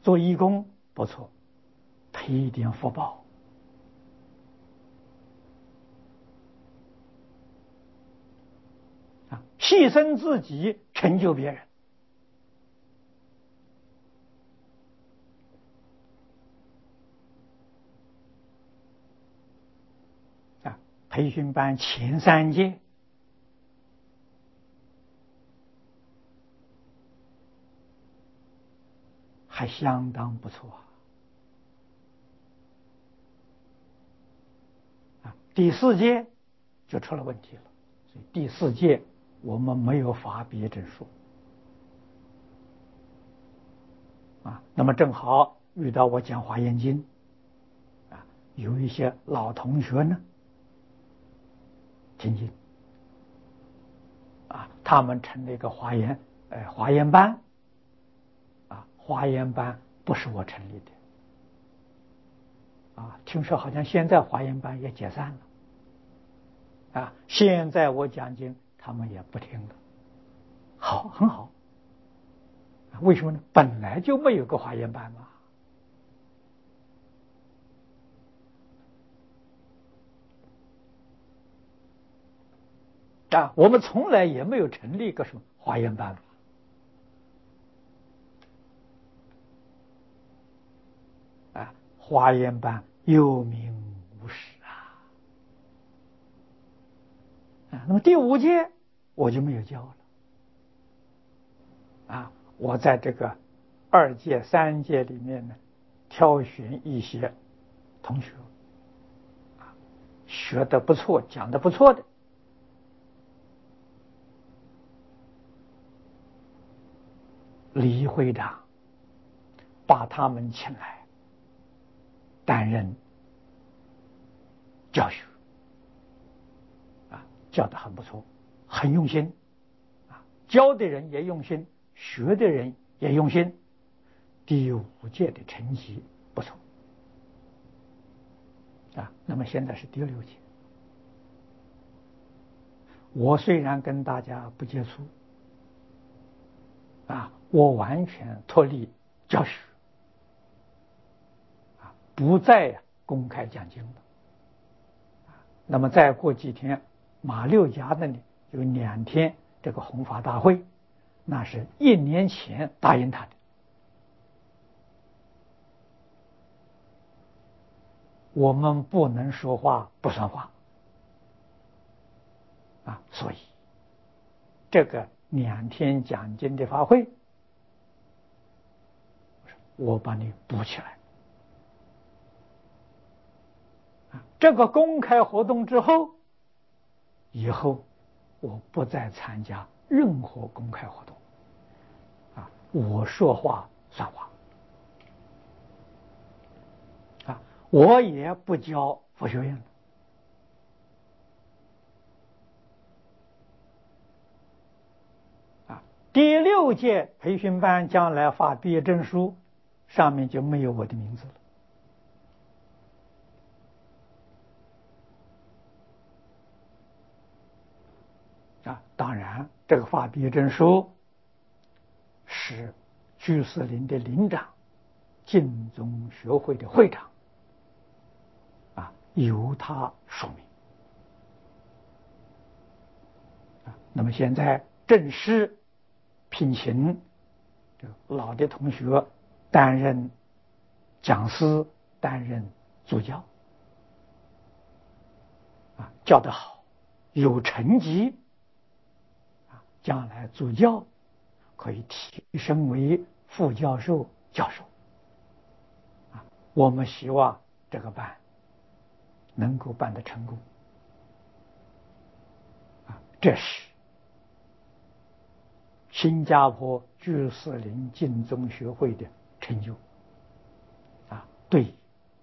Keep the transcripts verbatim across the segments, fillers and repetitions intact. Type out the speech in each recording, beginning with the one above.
做义工不错，培一点福报。啊，牺牲自己成就别人。啊，培训班前三届还相当不错啊，啊，第四届就出了问题了，所以第四届我们没有发毕业证书啊。那么正好遇到我讲华严经啊，有一些老同学呢听经啊，他们成了一个华严呃华严班啊，华严班不是我成立的啊，听说好像现在华严班也解散了啊，现在我讲经他们也不听了，好，很好。为什么呢？本来就没有个华严班嘛。啊，我们从来也没有成立一个什么华严班。啊，华严班有名无实啊。啊，那么第五届我就没有教了。啊，我在这个二届、三届里面呢，挑选一些同学，啊，学得不错、讲得不错的，李会长把他们请来担任教学，啊，教得很不错，很用心，啊，教的人也用心，学的人也用心。第五届的成绩不错，啊，那么现在是第六届。我虽然跟大家不接触，啊，我完全脱离教学，啊，不再公开讲经了。那么再过几天，马六甲那里有两天这个弘法大会，那是一年前答应他的。我们不能说话不算话啊，所以这个两天讲经的法会，我把你补起来。啊，这个公开活动之后，以后我不再参加任何公开活动。啊，我说话算话。啊，我也不教佛学院了。啊，第六届培训班将来发毕业证书，上面就没有我的名字了。啊，当然，这个发毕业证书是居士林的林长、净宗学会的会长啊，由他署名。啊，那么现在正式聘请这个老的同学担任讲师，担任助教。啊，教得好，有成绩，啊，将来助教可以提升为副教授、教授。啊，我们希望这个班能够办得成功。啊，这是新加坡居士林净宗学会的成就。啊，对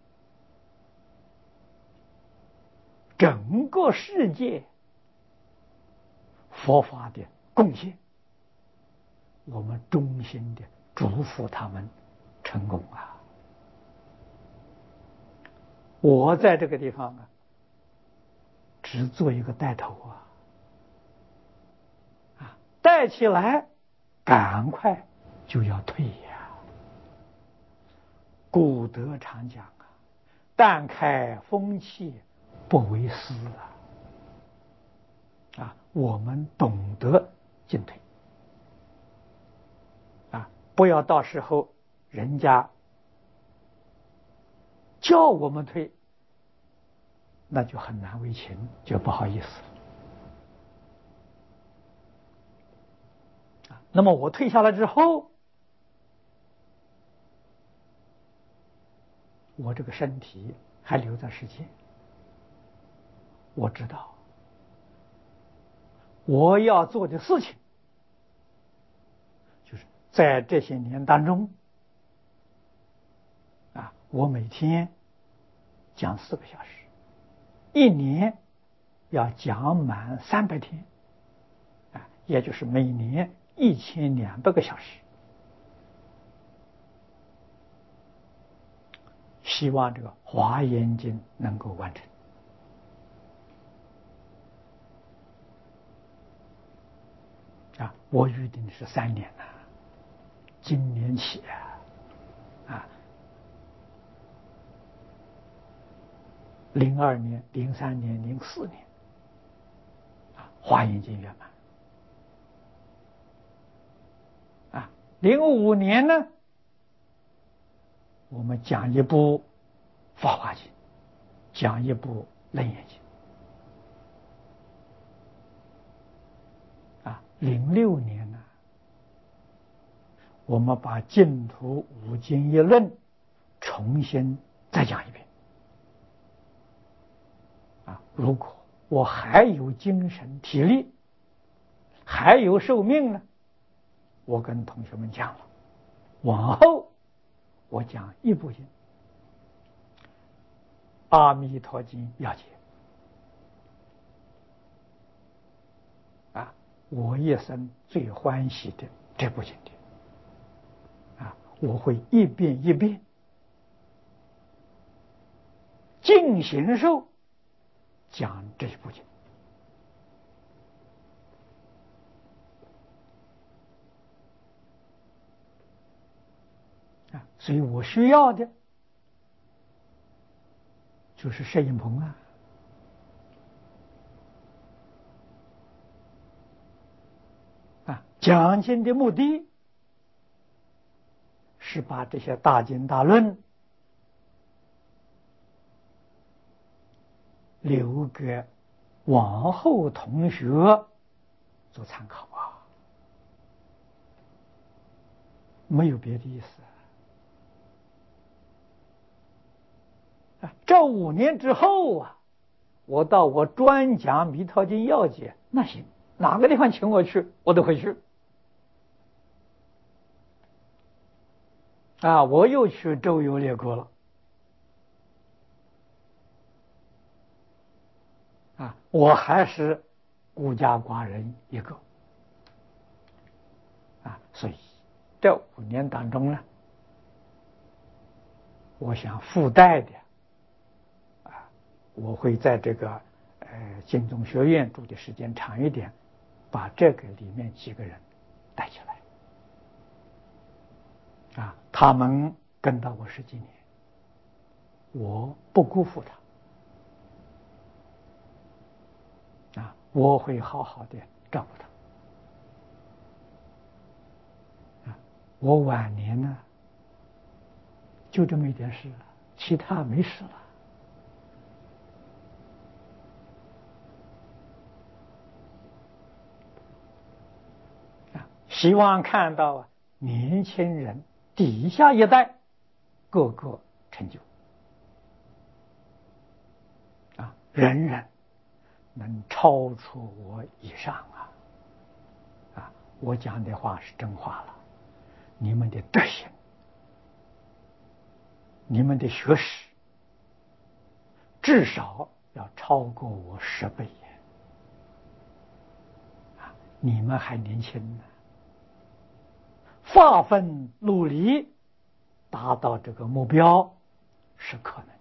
整个世界佛法的贡献，我们衷心的祝福他们成功啊！我在这个地方啊，只做一个带头啊，啊，带起来，赶快就要退呀！ 古德常讲啊，但开风气，不为私啊！啊，我们懂得进退啊，不要到时候人家叫我们退，那就很难为情，就不好意思了啊。那么我退下来之后，我这个身体还留在世间，我知道我要做的事情，就是在这些年当中啊，我每天讲四个小时，一年要讲满三百天啊，也就是每年一千两百个小时。希望这个《华严经》能够完成啊！我预定的是三年呐、啊，今年起啊，啊，零二年、零三年、零四年啊，《华严经》圆满啊，零五年呢，我们讲一部《法华经》，讲一部《楞严经》啊，零六年呢，我们把净土五经一论重新再讲一遍啊！如果我还有精神体力，还有寿命呢，我跟同学们讲了，往后我讲一部经《阿弥陀经要解》啊，我一生最欢喜的这部经典啊，我会一遍一遍尽形寿讲这一部经啊，所以我需要的就是摄影棚啊，啊，讲经的目的是把这些大经大论留给往后同学做参考啊，没有别的意思啊。这五年之后啊，我到我专讲《弥陀经要解》，那行，哪个地方请我去，我都会去啊。我又去周游列国了啊，我还是孤家寡人一个啊，所以这五年当中呢，我想附带的啊，我会在这个呃净宗学院住的时间长一点，把这个里面几个人带起来啊，他们跟到我十几年，我不辜负他啊，我会好好的照顾他啊。我晚年呢，就这么一点事，其他没事了啊。希望看到啊，年轻人底下一代个个成就啊，人人能超出我以上啊！啊，我讲的话是真话了，你们的德行，你们的学识，至少要超过我十倍啊！你们还年轻呢，发奋努力达到这个目标是可能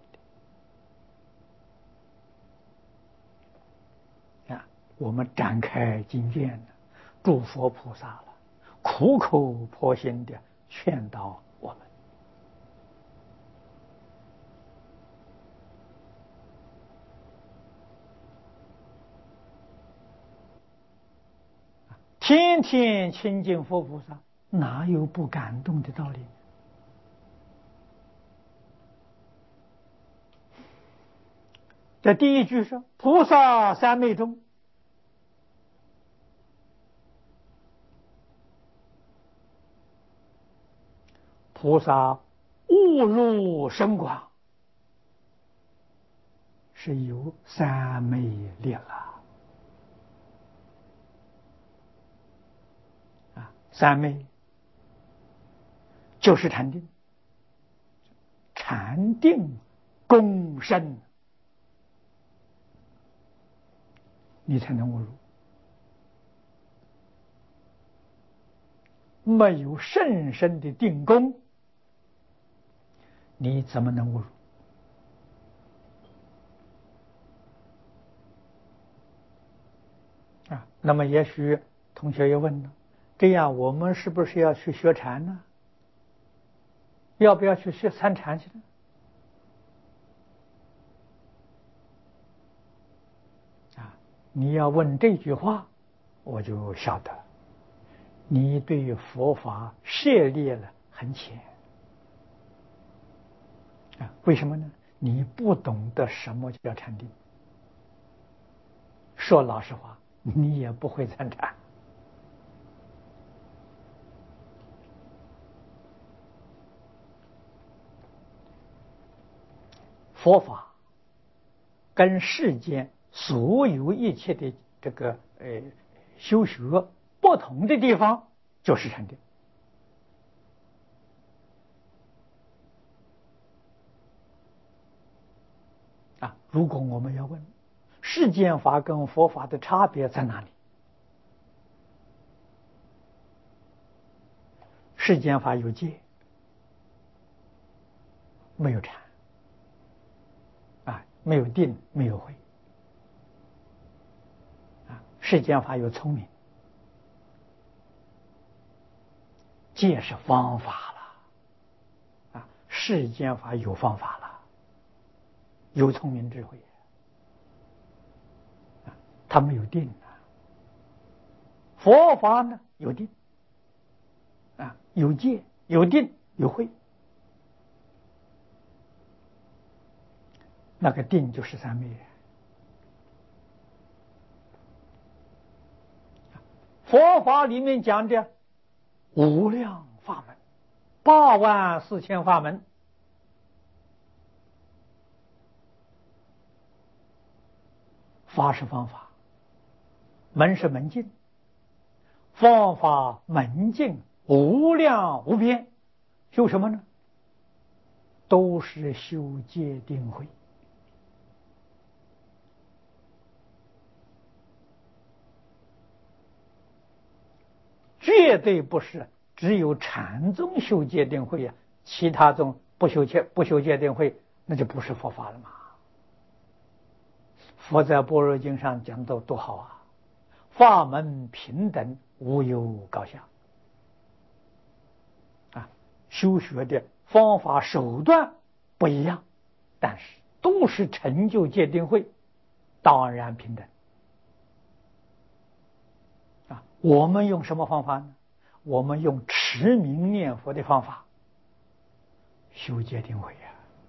的啊！我们展开经卷呢，诸佛菩萨了，苦口婆心的劝导我们天天亲近佛菩萨，哪有不感动的道理？这第一句说菩萨三昧中，菩萨误入深广，是有三昧力了啊！三昧就是禅定，禅定共生，你才能悟入。没有甚深的定功，你怎么能悟入？啊，那么也许同学也问了，这样我们是不是要去学禅呢？要不要去学参禅去呢？啊，你要问这句话，我就晓得你对佛法涉猎了很浅啊。为什么呢？你不懂得什么叫禅定。说老实话，你也不会参禅。佛法跟世间所有一切的这个呃修学不同的地方，就是禅定啊。如果我们要问世间法跟佛法的差别在哪里？世间法有戒，没有禅啊，没有定，没有慧啊。世间法有聪明，戒是方法了啊，世间法有方法了，有聪明智慧啊，它没有定啊。佛法呢有定啊，有戒，有定，有慧。那个定就是三昧。佛法里面讲的无量法门，八万四千法门，法是方法，门是门径，方法门径无量无边，修什么呢？都是修戒定慧。绝对不是只有禅宗修戒定慧啊，其他宗不修戒不修戒定慧，那就不是佛法了嘛。佛在般若经上讲的多好啊，法门平等，无有高下啊。修学的方法手段不一样，但是都是成就戒定慧，当然平等啊。我们用什么方法呢？我们用持名念佛的方法修戒定慧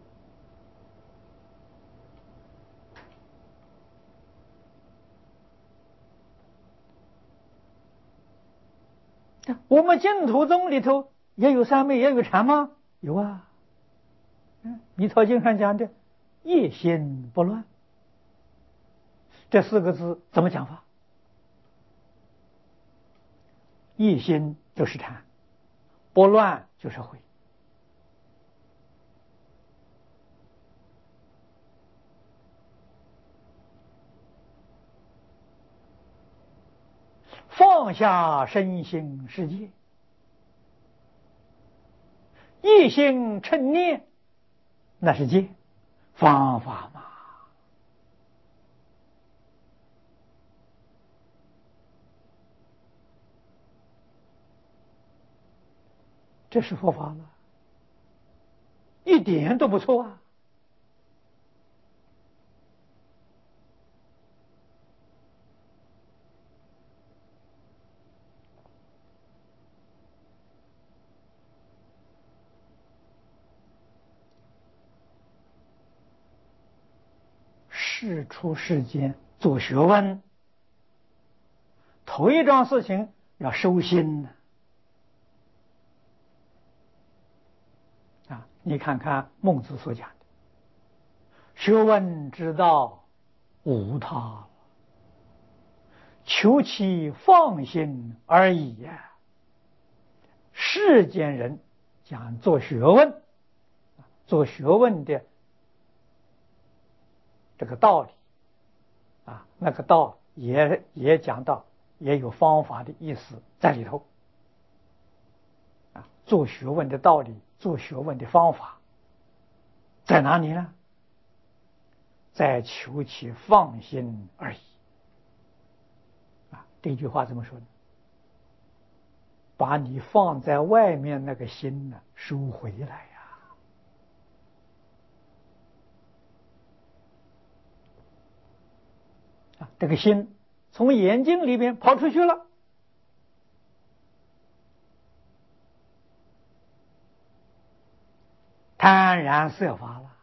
呀。我们净土宗里头也有三昧，也有禅吗？有啊。嗯，弥陀经上讲的一心不乱，这四个字怎么讲法？一心就是禅，不乱就是慧。放下身心世界，一心称念，那是戒方法嘛。这是佛法了，一点都不错啊。 世出世间做学问，头一桩事情要收心呢。啊，你看看孟子所讲的，学问之道无他，求其放心而已呀。世间人讲做学问，做学问的这个道理啊，那个道也也讲到，也有方法的意思在里头啊。做学问的道理，做学问的方法在哪里呢？在求其放心而已啊。这句话怎么说呢？把你放在外面那个心呢，收回来呀。啊，这个心从眼睛里面跑出去了，贪然色法了。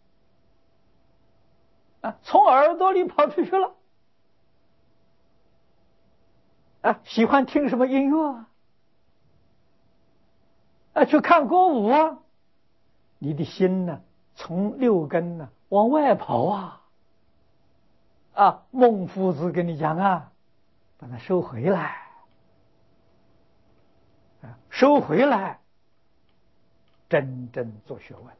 啊，从耳朵里跑出去了。啊，喜欢听什么音乐啊？啊，去看歌舞啊？你的心呢，从六根呢往外跑啊！啊，孟夫子跟你讲啊，把它收回来，啊，收回来，真正做学问。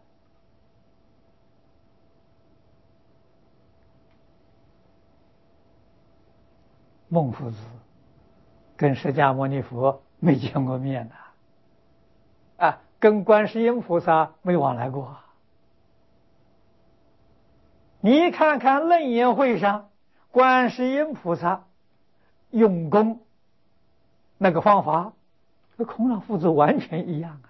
孟夫子跟释迦牟尼佛没见过面呐，啊，跟观世音菩萨没往来过。你看看楞严会上，观世音菩萨用功那个方法，和孔老夫子完全一样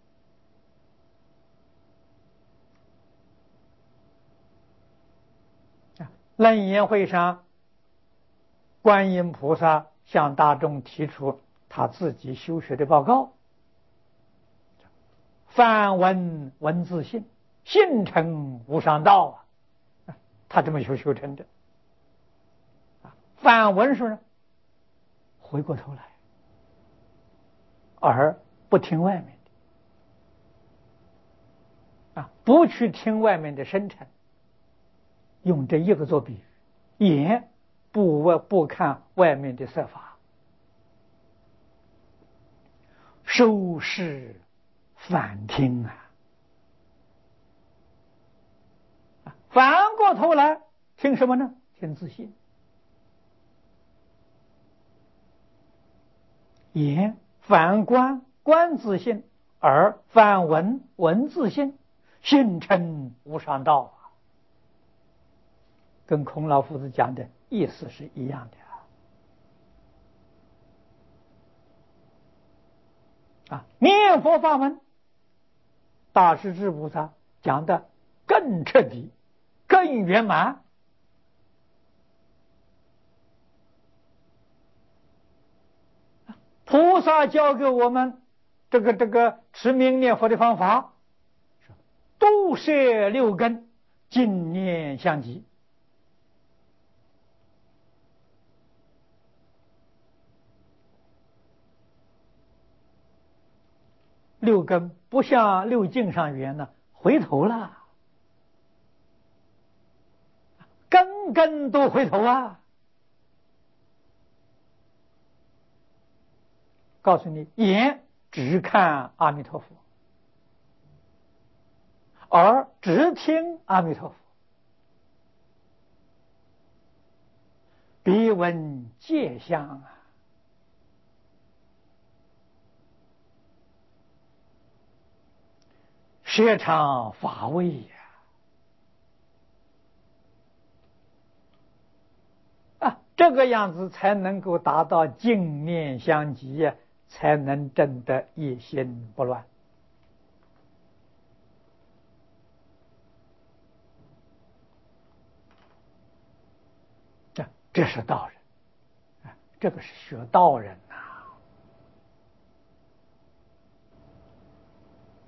啊！楞严会上，观音菩萨向大众提出他自己修学的报告：梵文文自性，性成无上道啊！他这么修修成的。梵文说呢，回过头来，而不听外面的啊，不去听外面的声尘，用这一个做比喻，眼不外不看外面的色法，收视反听啊！反过头来听什么呢？听自性。眼反观观自性，而反闻闻自性，性成无上道啊！跟孔老夫子讲的意思是一样的啊！念佛法门，大势至菩萨讲的更彻底、更圆满。菩萨教给我们这个这个持名念佛的方法，度摄六根，净念相继。六根不像六境上缘呢，回头了，根根都回头啊！告诉你，眼只看阿弥陀佛，耳只听阿弥陀佛，鼻闻界相啊，舌尝法味呀！啊，这个样子才能够达到净念相继呀，才能证得一心不乱。这这是道人，这个是学道人呐、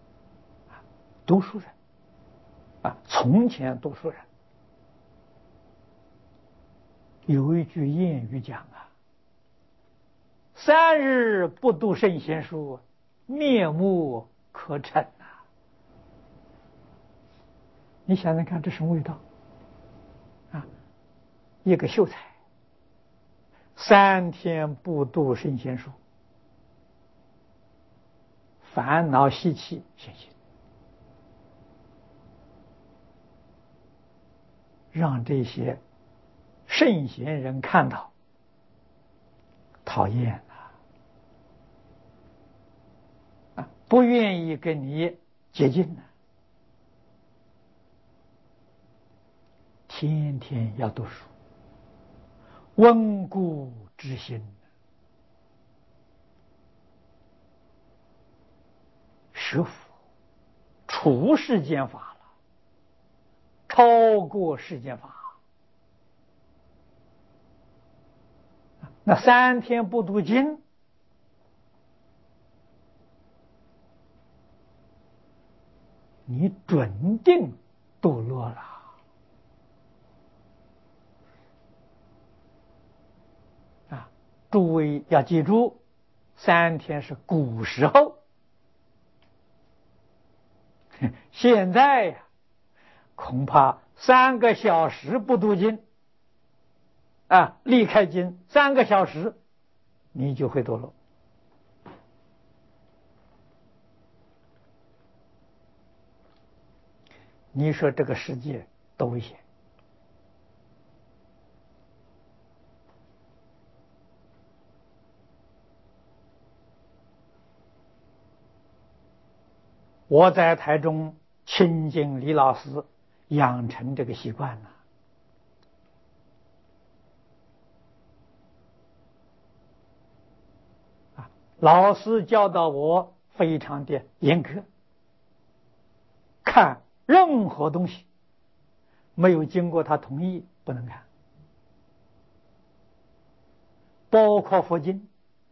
读书人啊，从前读书人有一句谚语讲啊：“三日不读圣贤书，面目可憎啊！”你想想看，这什么味道啊？一个秀才，三天不读圣贤书，烦恼习气现行，让这些圣贤人看到，讨厌啊，啊，不愿意跟你接近呢，天天要读书，温故知新，学佛出世间法了，超过世间法。那三天不读经，你准定堕落了啊！诸位要记住，三天是古时候，现在呀，恐怕三个小时不读经啊，离开经三个小时，你就会堕落。你说这个世界多危险！我在台中亲近李老师，养成这个习惯了。啊，老师教导我非常的严格，看任何东西没有经过他同意不能看，包括佛经。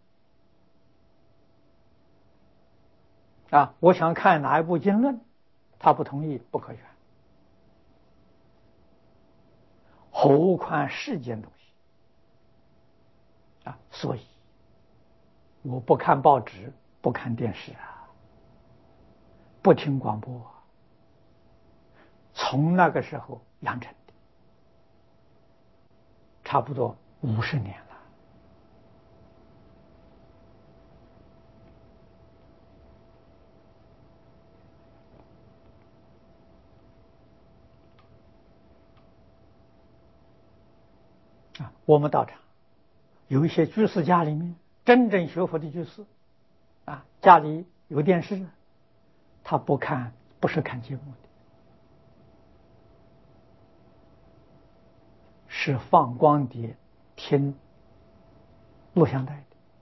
啊，我想看哪一部经论，他不同意不可以看，何况世间东西啊！所以我不看报纸，不看电视啊，不听广播啊，从那个时候养成的，差不多五十年了。啊，我们道场有一些居士家里面真正学佛的居士，啊，家里有电视，他不看，不是看节目的，是放光碟听录像带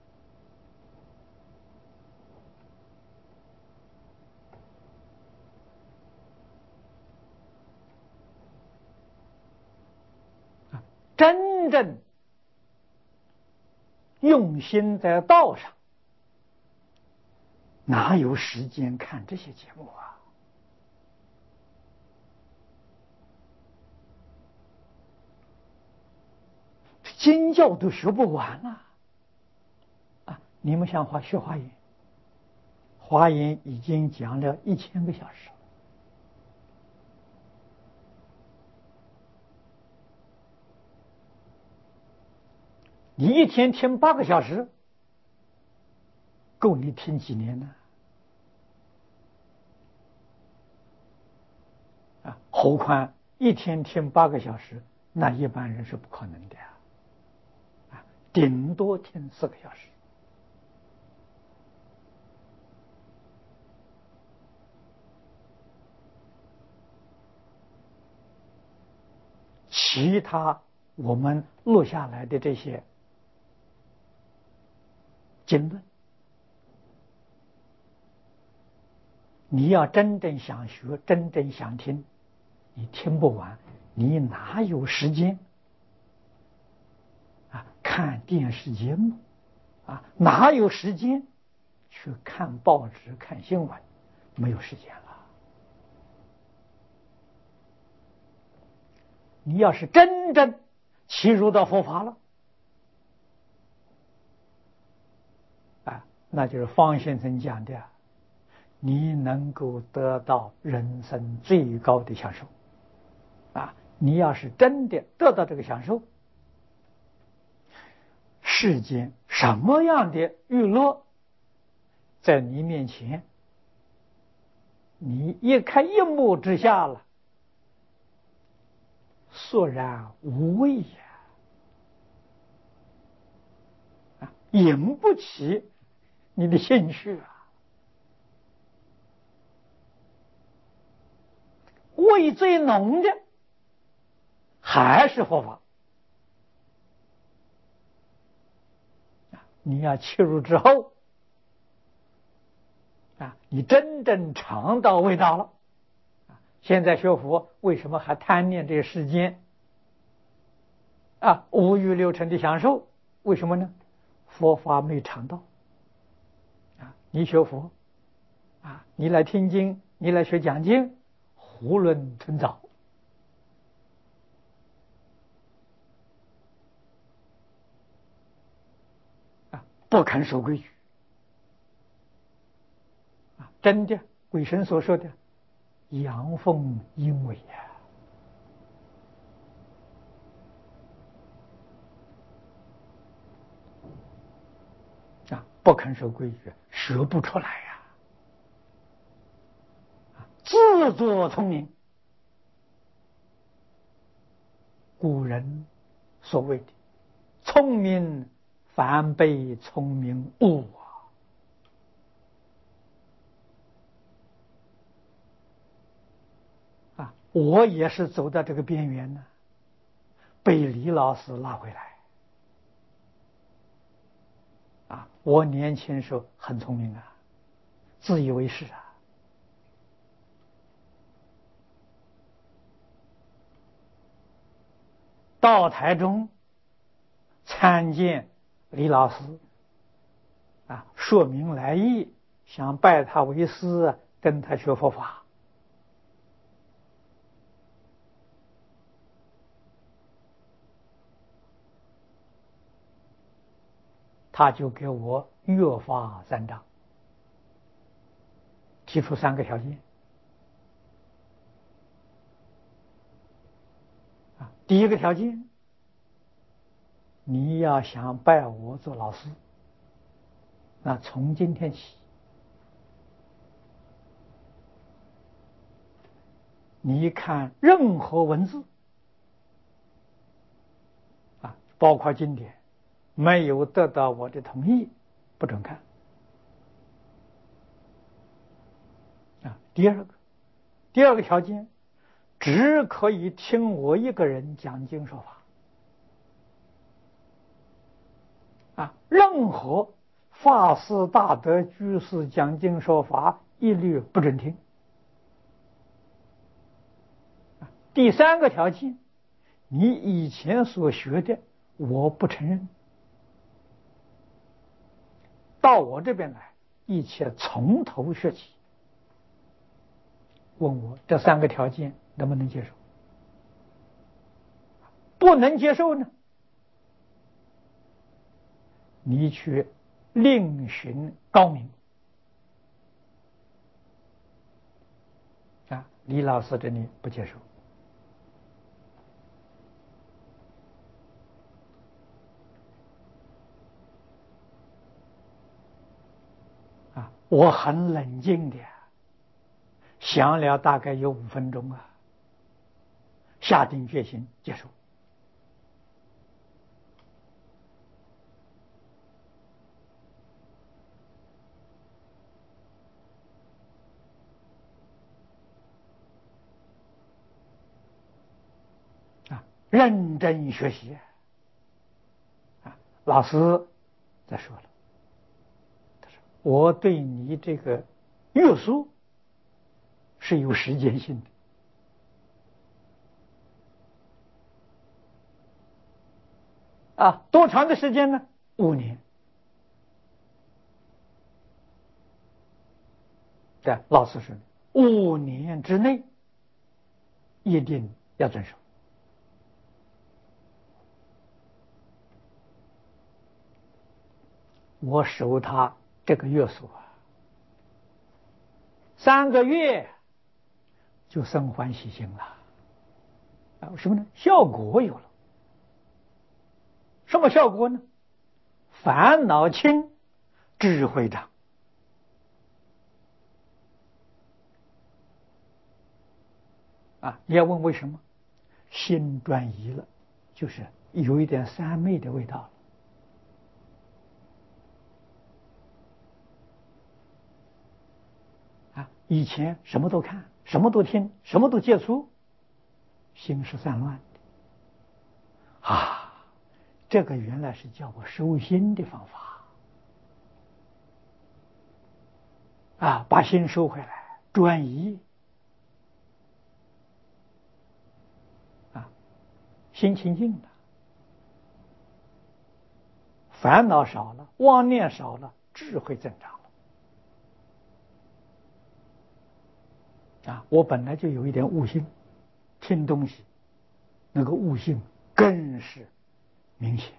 的。啊，真正用心在道上，哪有时间看这些节目啊？经教都学不完了啊！你们像华学华严，华严已经讲了一千个小时，你一天听八个小时，够你听几年呢？啊，何况一天听八个小时，那一般人是不可能的啊！啊，顶多听四个小时。其他我们录下来的这些经论，你要真正想学，真正想听，你听不完，你哪有时间啊看电视节目啊？哪有时间去看报纸、看新闻？没有时间了。你要是真正契入到佛法了，啊，那就是方先生讲的，你能够得到人生最高的享受，啊，你要是真的得到这个享受，世间什么样的娱乐在你面前，你一看一目之下了，索然无味呀，啊，引不起你的兴趣啊。味最浓的还是佛法，你要切入之后啊，你真正尝到味道了。现在学佛为什么还贪念这个世间啊五欲六尘的享受？为什么呢？佛法没尝到啊！你学佛啊，你来听经，你来学讲经，囫囵吞枣啊，不肯守规矩啊！真的，鬼神所说的阳奉阴违呀！啊，不肯守规矩，学不出来呀！啊，自作聪明。古人所谓的聪明反被聪明误啊！啊，我也是走到这个边缘呢，被李老师拉回来。啊，我年轻时候很聪明啊，自以为是啊。到台中参见李老师，啊，说明来意，想拜他为师，跟他学佛法。他就给我约法三章，提出三个条件。啊，第一个条件，你要想拜我做老师，那从今天起，你看任何文字啊，包括经典，没有得到我的同意，不准看。啊，第二个，第二个条件，只可以听我一个人讲经说法。啊，任何法师、大德、居士讲经说法，一律不准听。第三个条件，你以前所学的，我不承认，到我这边来，一切从头学起。问我这三个条件能不能接受？不能接受呢，你去另寻高明。啊，李老师这里不接受。啊，我很冷静的想了大概有五分钟啊，下定决心接受。啊，认真学习。啊，老师再说了，他说我对你这个约束是有时间性的。啊，多长的时间呢？五年。对，老师说的，五年之内一定要遵守。 我受他这个约束啊，三个月就生欢喜心了啊！什么呢？效果有了。什么效果呢？烦恼轻，智慧长。啊，你要问为什么？心转移了，就是有一点三昧的味道了。啊，以前什么都看，什么都听，什么都接触，心是散乱的。啊，这个原来是叫我收心的方法。啊，把心收回来，转移。啊，心清净了，烦恼少了，妄念少了，智慧增长了。啊，我本来就有一点悟性，听东西那个悟性更是明显。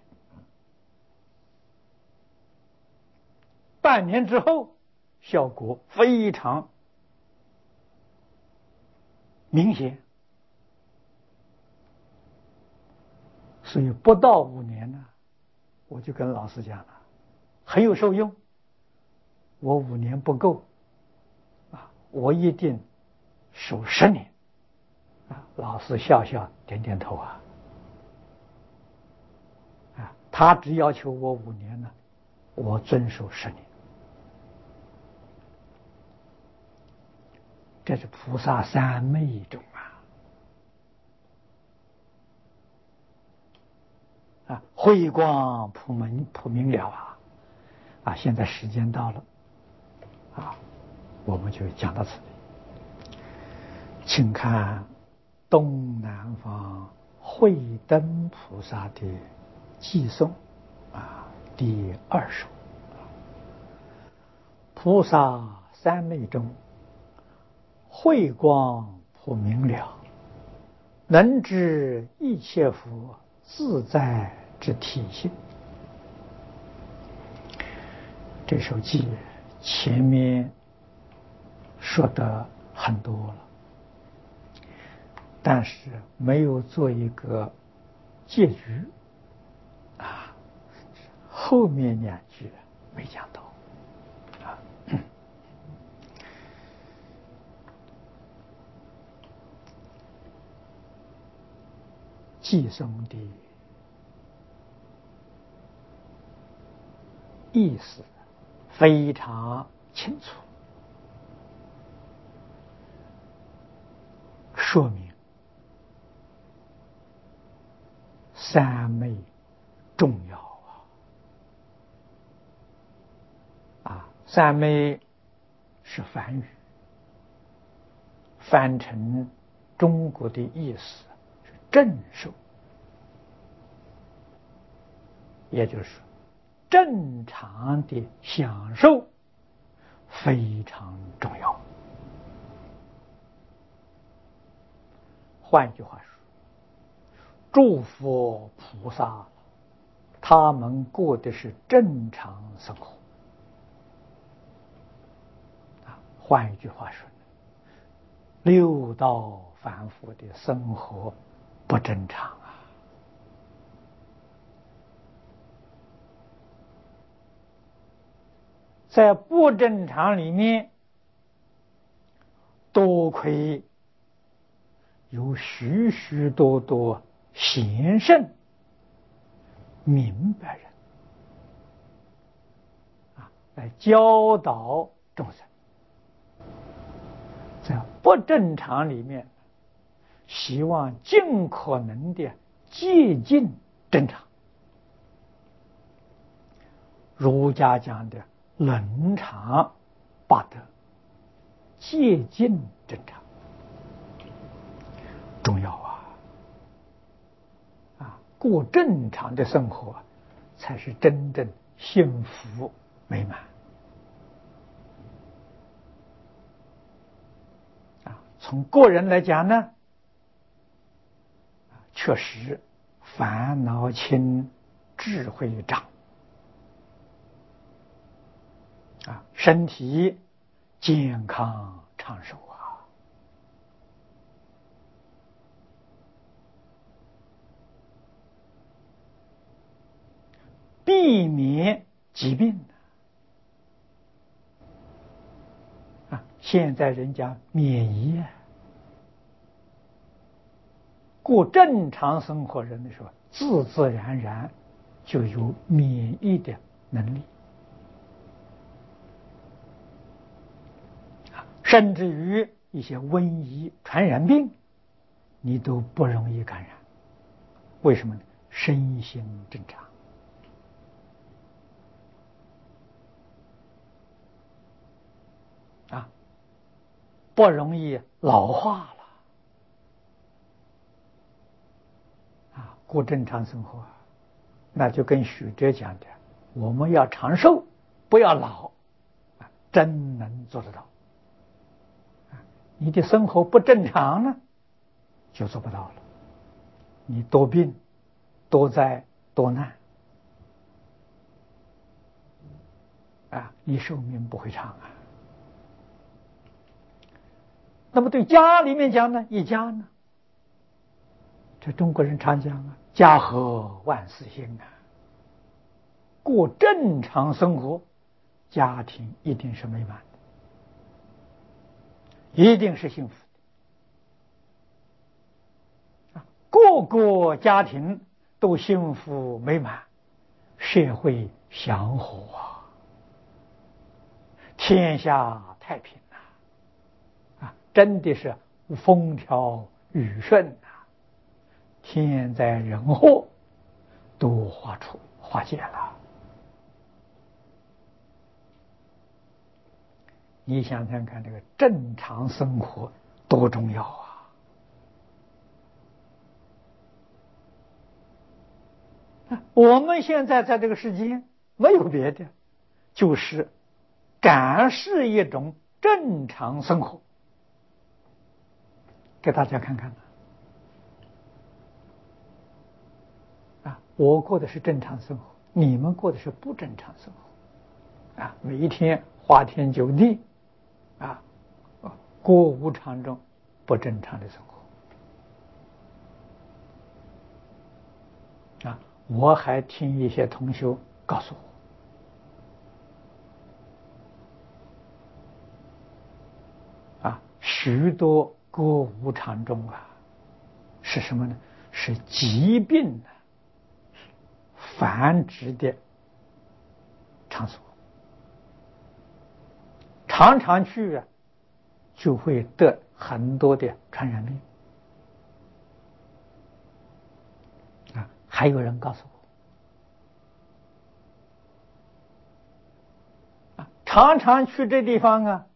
半年之后，效果非常明显，所以不到五年呢，我就跟老师讲了，很有受用。我五年不够啊，我一定守十年。啊，老师笑笑点点头啊，啊，他只要求我五年呢，我遵守十年。这是菩萨三昧中啊！啊，慧光普明普明了啊！啊，现在时间到了，啊，我们就讲到此里。请看东南方慧灯菩萨的偈颂啊，第二首。菩萨三昧中，慧光普明了，能知一切佛自在之体性。这首偈前面说的很多了，但是没有做一个结局啊，后面两句没讲到啊。偈颂的意思非常清楚，说明三昧重要啊！啊，三昧是梵语，翻成中国的意思是正受，也就是说正常的享受非常重要。换句话说，诸佛菩萨他们过的是正常生活啊。换一句话说，六道凡夫的生活不正常啊。在不正常里面，多亏有许许多多贤圣明白人啊，来教导众生。在不正常里面，希望尽可能的接近正常。儒家讲的伦常八德，接近正常重要啊！啊，过正常的生活才是真正幸福美满啊！从个人来讲呢，确实烦恼轻，智慧长啊，身体健康长寿啊，避免疾病啊。现在人家免疫啊，过正常生活人的时候，自自然然就有免疫的能力。甚至于一些瘟疫、传染病，你都不容易感染。为什么呢？身心正常啊，不容易老化了啊，过正常生活，那就跟许哲讲的，我们要长寿，不要老啊，真能做得到。你的生活不正常呢，就做不到了。你多病、多灾、多难啊，你寿命不会长啊。那么对家里面讲呢，一家呢，这中国人常讲啊，家和万事兴啊。过正常生活，家庭一定是美满的，一定是幸福的。个个家庭都幸福美满，社会祥和啊，天下太平啊，啊，真的是风调雨顺啊，天灾人祸都化出化解了。你想想看，这个正常生活多重要啊！我们现在在这个世界没有别的，就是感是一种正常生活。给大家看看啊，我过的是正常生活，你们过的是不正常生活啊！每一天花天酒地啊，过无常中不正常的生活啊！我还听一些同学告诉我啊，许多过无常中啊，是什么呢？是疾病的繁殖的场所，常常去啊，就会得很多的传染病啊。还有人告诉我啊，常常去这地方啊，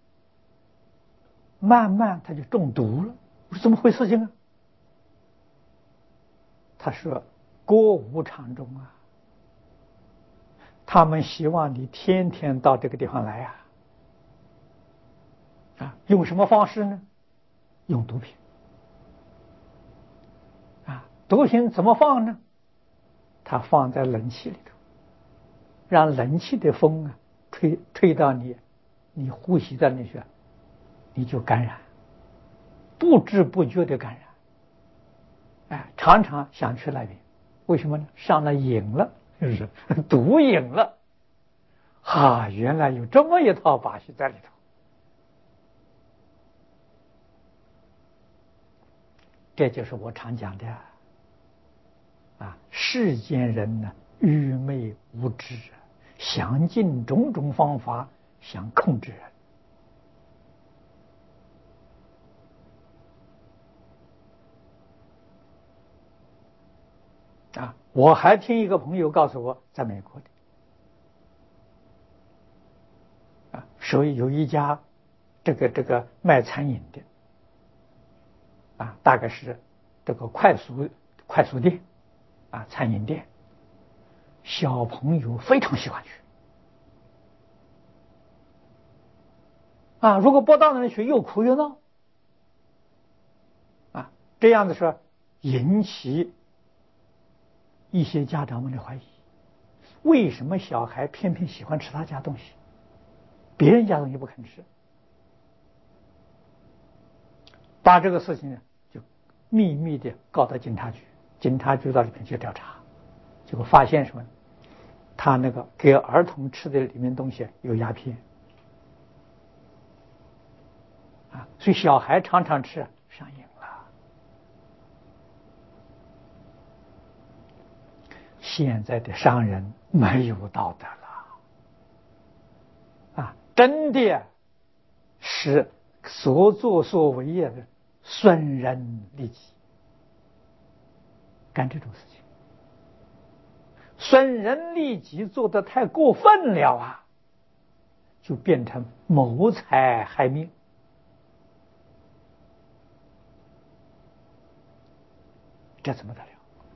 慢慢他就中毒了。我说怎么回事情啊？他说过无常中啊，他们希望你天天到这个地方来啊，啊，用什么方式呢？用毒品啊，毒品怎么放呢？它放在冷气里头，让冷气的风啊吹吹到你，你呼吸到那些，你就感染，不知不觉的感染。哎，常常想去那边，为什么呢？上了瘾了，是不是毒瘾了？啊，原来有这么一套把戏在里头。这就是我常讲的啊，世间人呢愚昧无知，想尽种种方法想控制人啊。我还听一个朋友告诉我，在美国的啊，所以有一家这个这个卖餐饮的啊，大概是这个快速快速店啊，餐饮店，小朋友非常喜欢去啊，如果不到那里去，又哭又闹啊，这样子说引起一些家长们的怀疑：为什么小孩偏偏喜欢吃他家东西别人家东西不肯吃，把这个事情呢就秘密的告到警察局，警察局到这边去调查，结果发现什么？他那个给儿童吃的里面东西有鸦片啊，所以小孩常常吃上瘾了。现在的商人没有道德了啊，真的是所作所为的损人利己，干这种事情，损人利己做得太过分了啊，就变成谋财害命。这怎么得了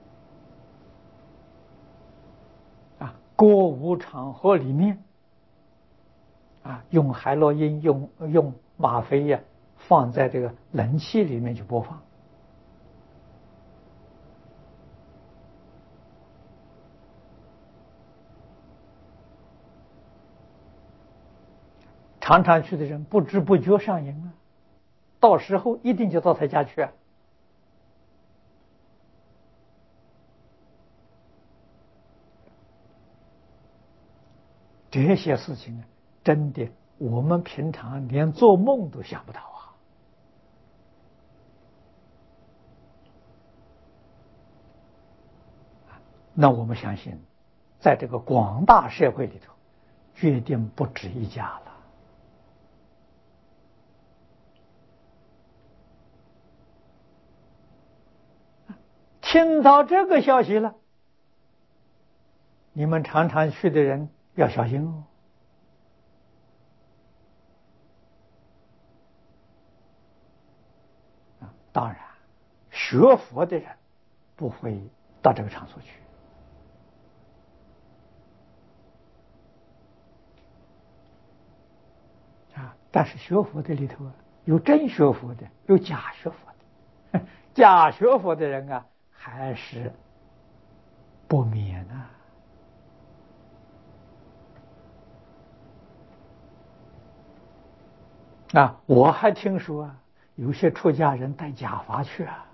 啊？歌舞场合里面啊，用海洛因、用用吗啡呀、啊，放在这个冷气里面去播放，常常去的人不知不觉上瘾啊，到时候一定就到他家去啊。这些事情呢，真的我们平常连做梦都想不到啊！那我们相信，在这个广大社会里头，决定不止一家了。听到这个消息了，你们常常去的人要小心哦。当然，学佛的人不会到这个场所去啊。但是学佛的里头啊，有真学佛的，有假学佛的。假学佛的人啊，还是不免啊。啊，我还听说啊，有些出家人戴假发去啊。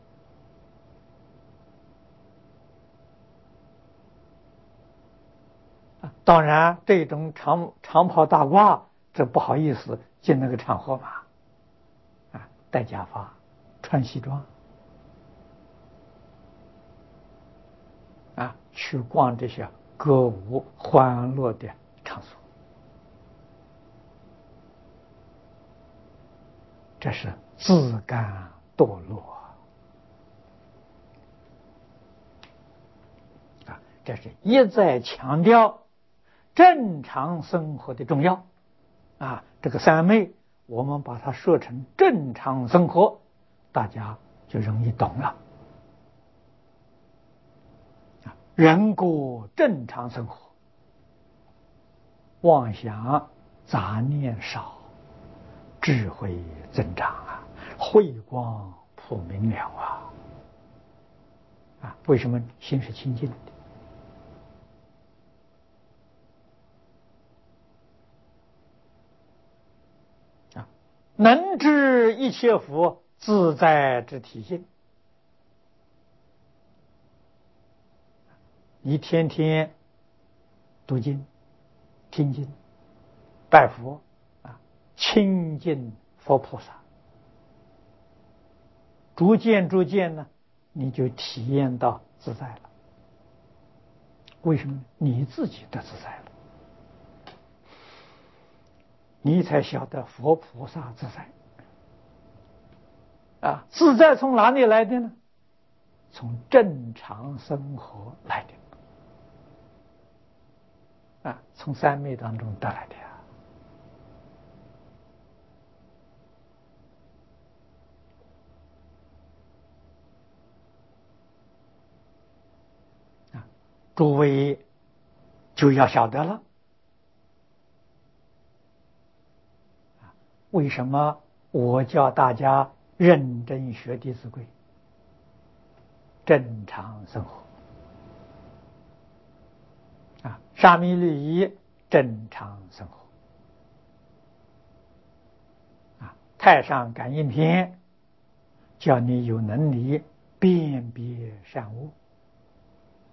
当然，这种长长袍大褂，这不好意思进那个场合嘛。啊，戴假发，穿西装，啊，去逛这些歌舞欢乐的场所，这是自甘堕落啊！这是一再强调正常生活的重要啊！这个三昧，我们把它说成正常生活，大家就容易懂了。人过正常生活，妄想杂念少，智慧增长啊，慧光普明了啊！啊，为什么心是清净的？啊，能知一切佛自在之体性。你天天读经、听经、拜佛啊，亲近佛菩萨，逐渐逐渐呢，你就体验到自在了。为什么？你自己的自在了，你才晓得佛菩萨自在啊！自在从哪里来的呢？从正常生活来的啊，从三昧当中得来的呀。啊，诸位就要晓得了。为什么我叫大家认真学《弟子规》，正常生活啊，沙弥律仪，正常生活太上感应篇》，叫你有能力辨别善恶。